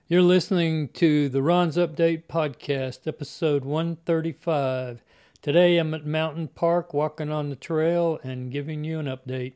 You're listening to the Ron's Update Podcast, episode 135. Today I'm at Mountain Park walking on the trail and giving you an update.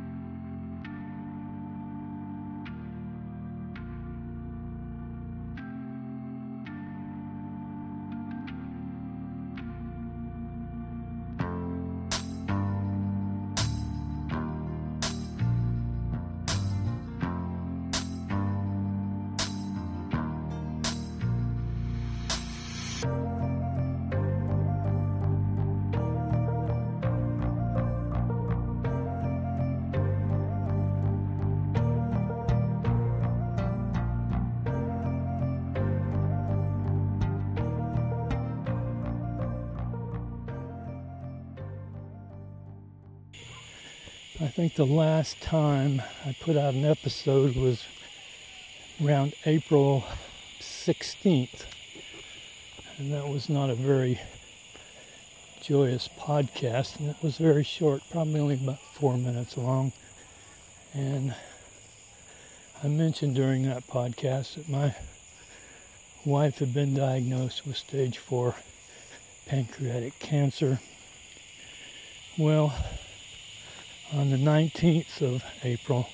I think the last time I put out an episode was around April 16th, and that was not a very joyous podcast, and it was very short, probably only about 4 minutes long. And I mentioned during that podcast that my wife had been diagnosed with stage 4 pancreatic cancer. Well, on the 19th of April,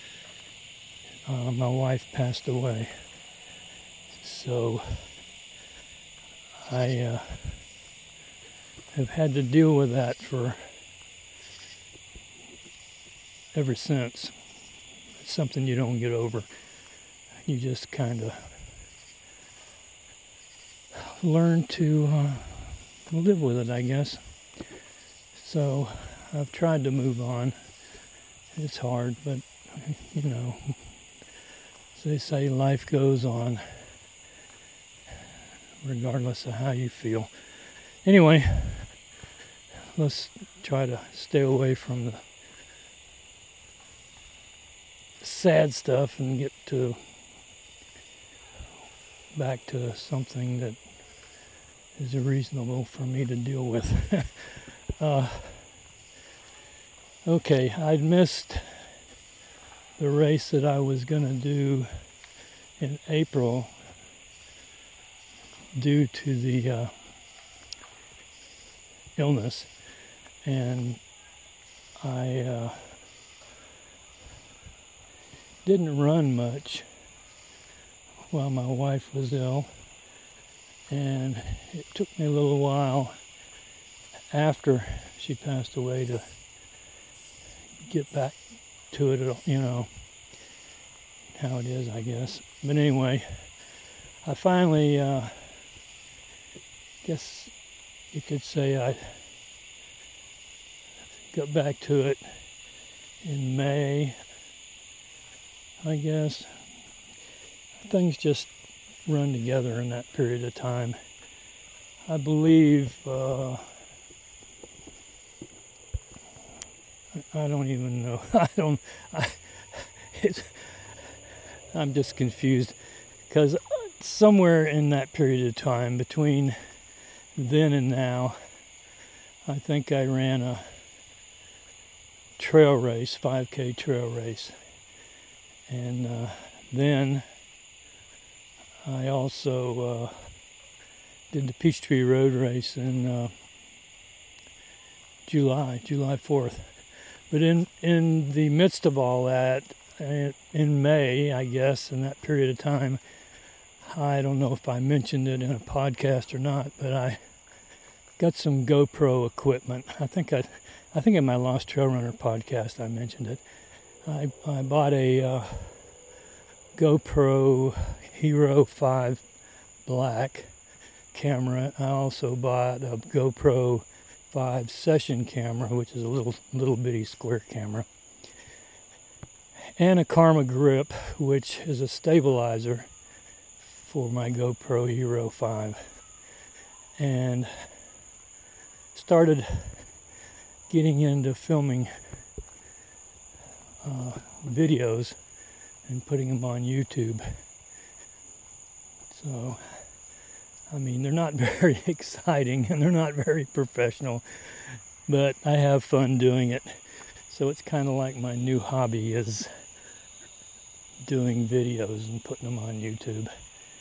my wife passed away. So I have had to deal with that for ever since. It's something you don't get over. You just kind of learn to live with it, I guess. So I've tried to move on. It's hard, but, as they say, life goes on, regardless of how you feel. Anyway, let's try to stay away from the sad stuff and get back to something that is reasonable for me to deal with. Okay, I'd missed the race that I was going to do in April due to the illness, and I didn't run much while my wife was ill, and it took me a little while after she passed away to get back to it, how it is, I guess. But anyway, I finally, guess you could say I got back to it in May, I guess. Things just run together in that period of time. I believe, I don't even know. I'm just confused because somewhere in that period of time between then and now, I think I ran a trail race, 5K trail race. And then I also did the Peachtree Road race in July 4th. But in the midst of all that, in May, I guess, in that period of time, I don't know if I mentioned it in a podcast or not, but I got some GoPro equipment. I think in my Lost Trail Runner podcast I mentioned it. I bought a GoPro Hero 5 Black camera. I also bought a GoPro 5 session camera, which is a little bitty square camera, and a Karma grip, which is a stabilizer for my GoPro Hero 5, and started getting into filming videos and putting them on YouTube. So they're not very exciting and they're not very professional, but I have fun doing it. So it's kind of like my new hobby is doing videos and putting them on YouTube.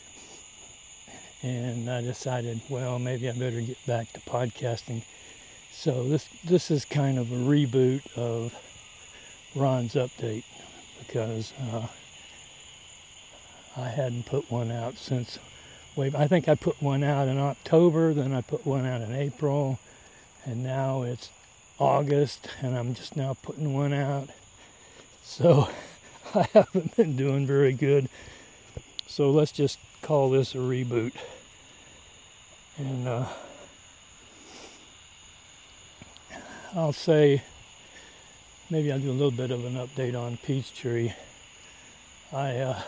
And I decided, well, maybe I better get back to podcasting. So this is kind of a reboot of Ron's Update, because I hadn't put one out since I think I put one out in October, then I put one out in April, and now it's August, and I'm just now putting one out. So I haven't been doing very good. So let's just call this a reboot. And I'll say, maybe I'll do a little bit of an update on Peachtree. I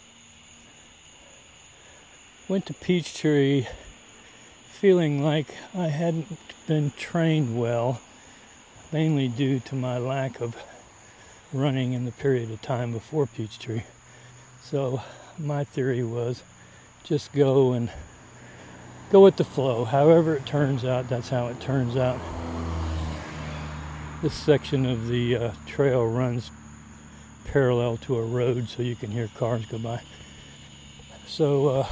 went to Peachtree feeling like I hadn't been trained well, mainly due to my lack of running in the period of time before Peachtree. So my theory was just go with the flow. However it turns out, that's how it turns out. This section of the trail runs parallel to a road, so you can hear cars go by. So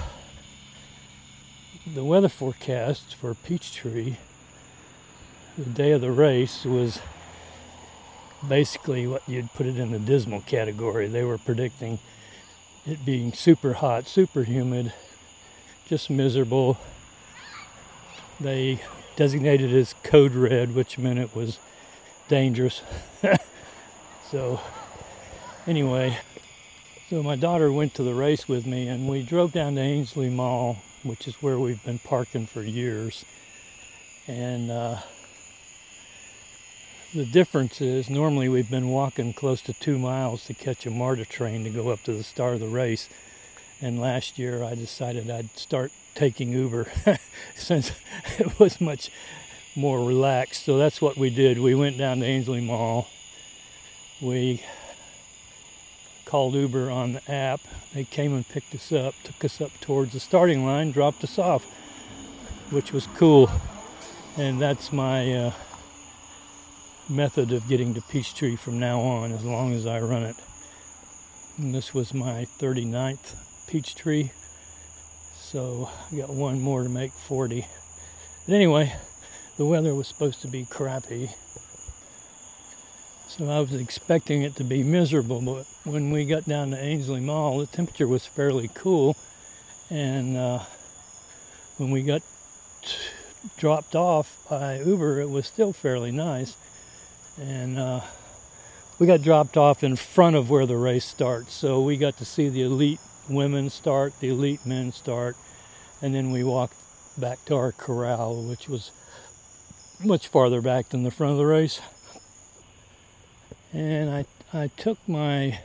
the weather forecast for Peachtree, the day of the race, was basically what you'd put it in the dismal category. They were predicting it being super hot, super humid, just miserable. They designated it as code red, which meant it was dangerous. So anyway, so my daughter went to the race with me, and we drove down to Ainsley Mall, which is where we've been parking for years. And the difference is, normally we've been walking close to 2 miles to catch a MARTA train to go up to the start of the race. And last year I decided I'd start taking Uber since it was much more relaxed. So that's what we did. We went down to Ainsley Mall. We called Uber on the app. They came and picked us up, took us up towards the starting line, dropped us off, which was cool. And that's my method of getting to Peachtree from now on, as long as I run it. And this was my 39th Peachtree, so I got one more to make 40. But anyway, the weather was supposed to be crappy, so I was expecting it to be miserable, but when we got down to Ainsley Mall, the temperature was fairly cool, and when we got dropped off by Uber, it was still fairly nice. And we got dropped off in front of where the race starts, so we got to see the elite women start, the elite men start, and then we walked back to our corral, which was much farther back than the front of the race. And I took my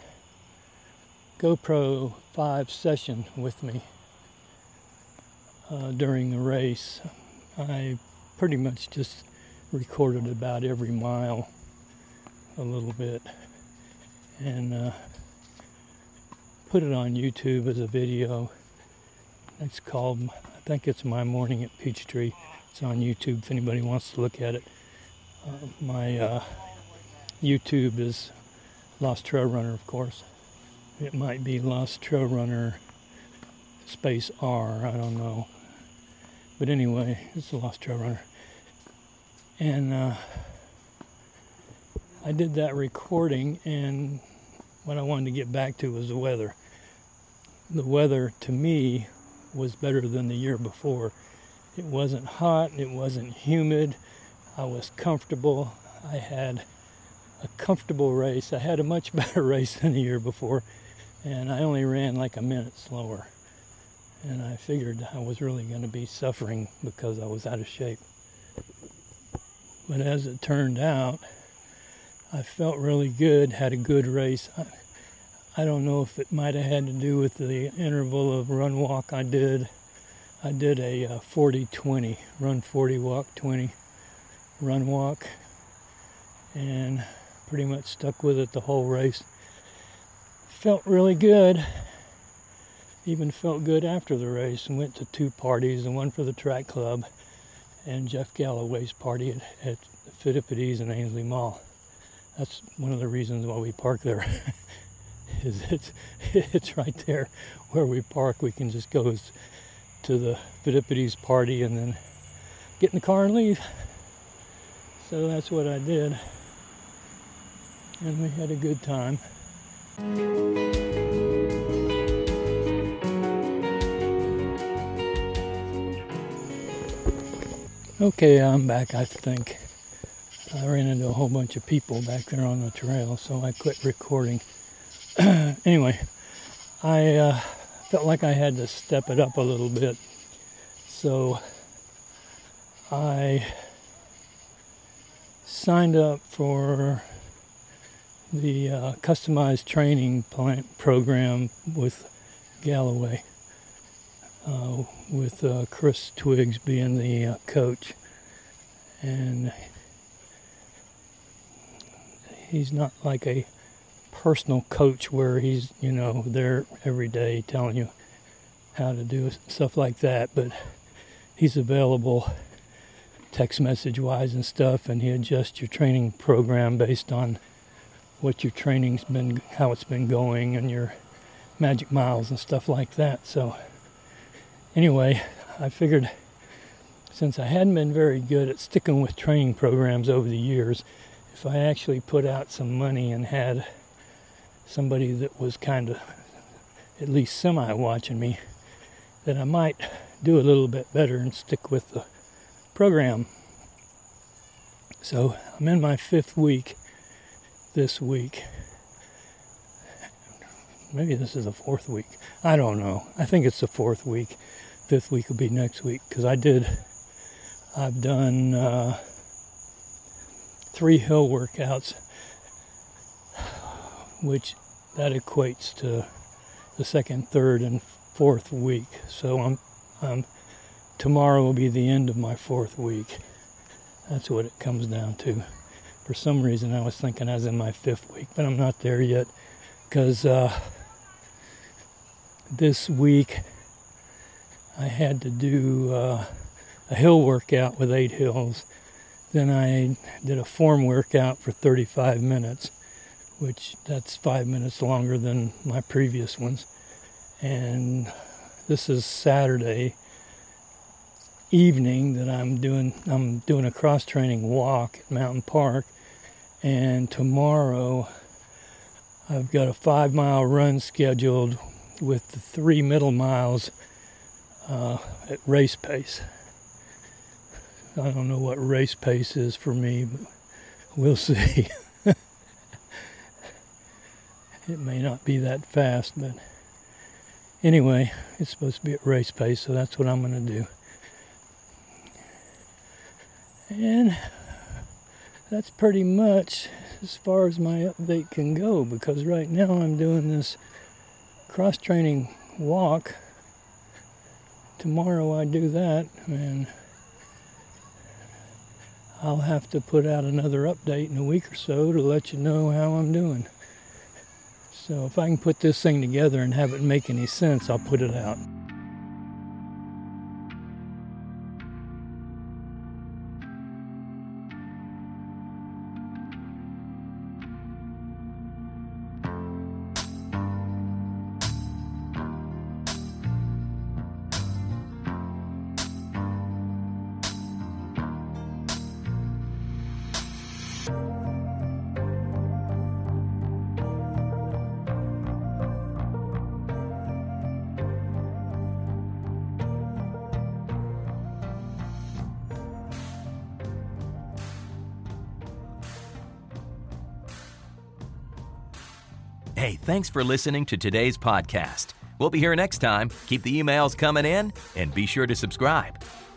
GoPro 5 session with me during the race. I pretty much just recorded about every mile a little bit, and put it on YouTube as a video. It's called, I think it's My Morning at Peachtree. It's on YouTube if anybody wants to look at it. My YouTube is Lost Trail Runner, of course. It might be Lost Trail Runner space R, I don't know. But anyway, it's the Lost Trail Runner. And I did that recording, and what I wanted to get back to was the weather. The weather, to me, was better than the year before. It wasn't hot, it wasn't humid, I was comfortable. I had a comfortable race. I had a much better race than the year before, and I only ran like a minute slower. And I figured I was really going to be suffering because I was out of shape. But as it turned out, I felt really good, had a good race. I don't know if it might have had to do with the interval of run walk I did. I did a 40-20, run 40, walk 20, run walk, and pretty much stuck with it the whole race. Felt really good. Even felt good after the race, and went to 2 parties, and one for the track club and Jeff Galloway's party at Fittipodes and Ainsley Mall. That's one of the reasons why we park there. is it's right there where we park. We can just go to the Phidippides party and then get in the car and leave. So that's what I did. And we had a good time. Okay, I'm back, I think. I ran into a whole bunch of people back there on the trail, so I quit recording. Anyway, I felt like I had to step it up a little bit. So I signed up for the customized training program with Galloway, with Chris Twiggs being the coach. And he's not like a personal coach where he's, there every day telling you how to do stuff like that, but he's available text message wise and stuff, and he adjusts your training program based on what your training's been, how it's been going, and your magic miles and stuff like that. So anyway, I figured since I hadn't been very good at sticking with training programs over the years, if I actually put out some money and had somebody that was kind of at least semi-watching me, that I might do a little bit better and stick with the program. So I'm in my 5th week this week. Maybe this is the 4th week. I don't know. I think it's the 4th week. 5th week will be next week, because I've done 3 hill workouts, which that equates to the 2nd, 3rd, and 4th week. So tomorrow will be the end of my 4th week. That's what it comes down to. For some reason, I was thinking I was in my 5th week, but I'm not there yet, because this week I had to do a hill workout with 8 hills. Then I did a form workout for 35 minutes, which that's 5 minutes longer than my previous ones. And this is Saturday evening that I'm doing a cross-training walk at Mountain Park. And tomorrow I've got a 5-mile run scheduled with the 3 middle miles at race pace. I don't know what race pace is for me, but we'll see. It may not be that fast, but anyway, it's supposed to be at race pace, so that's what I'm going to do. And that's pretty much as far as my update can go, because right now I'm doing this cross-training walk. Tomorrow I do that, and I'll have to put out another update in a week or so to let you know how I'm doing. So if I can put this thing together and have it make any sense, I'll put it out. Hey, thanks for listening to today's podcast. We'll be here next time. Keep the emails coming in and be sure to subscribe.